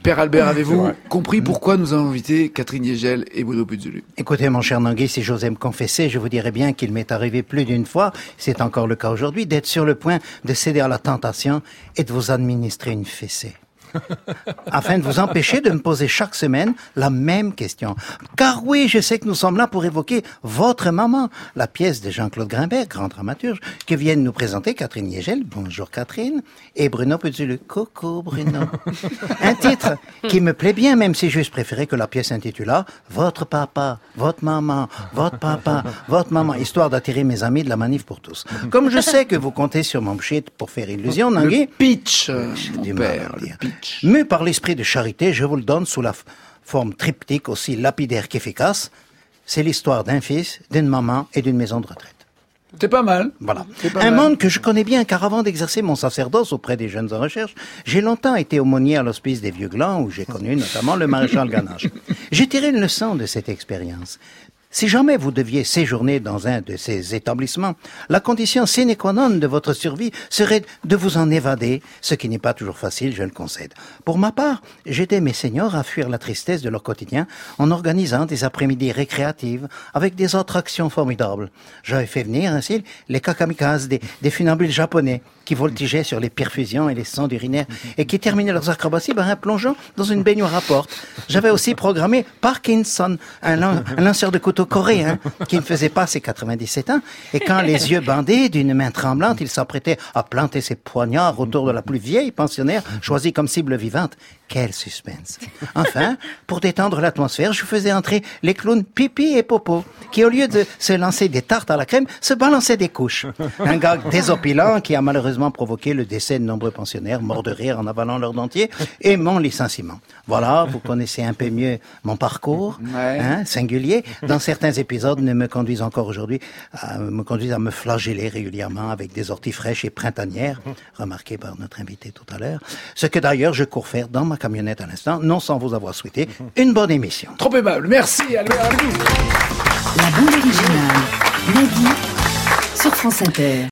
Père Albert, avez-vous compris pourquoi nous avons invité Catherine Yegel et Bruno Puzulu? Écoutez, mon cher Nangui, si j'osais me confesser, je vous dirais bien qu'il m'est arrivé plus d'une fois, c'est encore le cas aujourd'hui, d'être sur le point de céder à la tentation et de vous administrer une fessée. Afin de vous empêcher de me poser chaque semaine la même question. Car oui, je sais que nous sommes là pour évoquer votre maman, la pièce de Jean-Claude Grimbert, grand dramaturge, que viennent nous présenter Catherine Yegel, bonjour Catherine, et Bruno Puzulu, coucou Bruno. Un titre qui me plaît bien, même si j'eusse préféré que la pièce intitula Votre papa, votre maman, votre papa, votre maman, histoire d'attirer mes amis de la Manif pour tous. Comme je sais que vous comptez sur mon shit pour faire illusion, Nangui. Le pitch, du mon père, mal à dire. le pitch. Mu par l'esprit de charité, je vous le donne sous la forme triptyque aussi lapidaire qu'efficace. C'est l'histoire d'un fils, d'une maman et d'une maison de retraite. C'est pas mal. Voilà. Un monde que je connais bien, car avant d'exercer mon sacerdoce auprès des jeunes en recherche, j'ai longtemps été aumônier à l'hospice des Vieux Glands, où j'ai connu notamment le maréchal Ganache. J'ai tiré une leçon de cette expérience. Si jamais vous deviez séjourner dans un de ces établissements, la condition sine qua non de votre survie serait de vous en évader, ce qui n'est pas toujours facile, je le concède. Pour ma part, j'aidais mes seniors à fuir la tristesse de leur quotidien en organisant des après-midi récréatives avec des attractions formidables. J'avais fait venir ainsi les kakamikazes, des funambules japonais qui voltigeaient sur les perfusions et les sondes urinaires et qui terminaient leurs acrobaties par un plongeon dans une baignoire à porte. J'avais aussi programmé Parkinson, un lanceur de couteaux coréen qui ne faisait pas ses 97 ans, et quand les yeux bandés, d'une main tremblante, il s'apprêtait à planter ses poignards autour de la plus vieille pensionnaire choisie comme cible vivante. Quel suspense. Enfin, pour détendre l'atmosphère, je faisais entrer les clowns Pipi et Popo, qui au lieu de se lancer des tartes à la crème, se balançaient des couches. Un gag désopilant qui a malheureusement provoqué le décès de nombreux pensionnaires morts de rire en avalant leur dentier et mon licenciement. Voilà, vous connaissez un peu mieux mon parcours, singulier. Dans certains épisodes ne me conduisent encore aujourd'hui, à me flageller régulièrement avec des orties fraîches et printanières, remarqué par notre invité tout à l'heure. Ce que d'ailleurs je cours faire dans ma camionnette à l'instant, non sans vous avoir souhaité une bonne émission. Trop aimable, merci Albert Alou. La bande originale, Nagui, sur France Inter.